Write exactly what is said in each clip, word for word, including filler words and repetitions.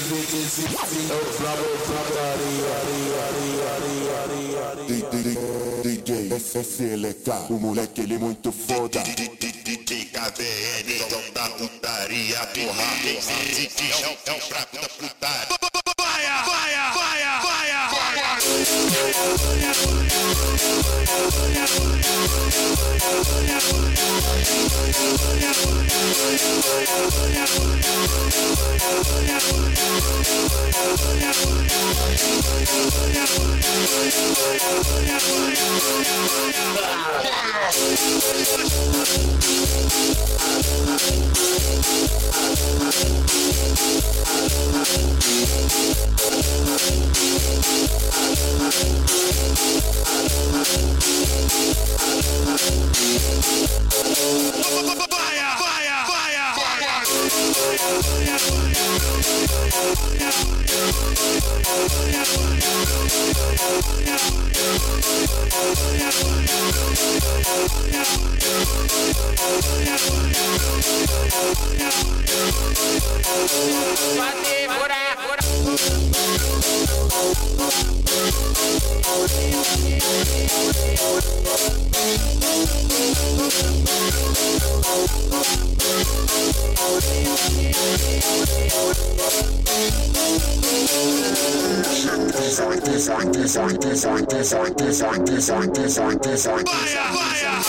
D J S S L K, o moleque ele é muito foda. D J K B N, então da putaria, porra. Esse é o é o fraco da putaria. Vaia, vaia, vaia, vaia, vaia. Design, design, design, design, design, design, design, design, design. Vaia, vaia.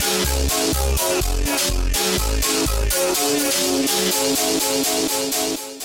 Design.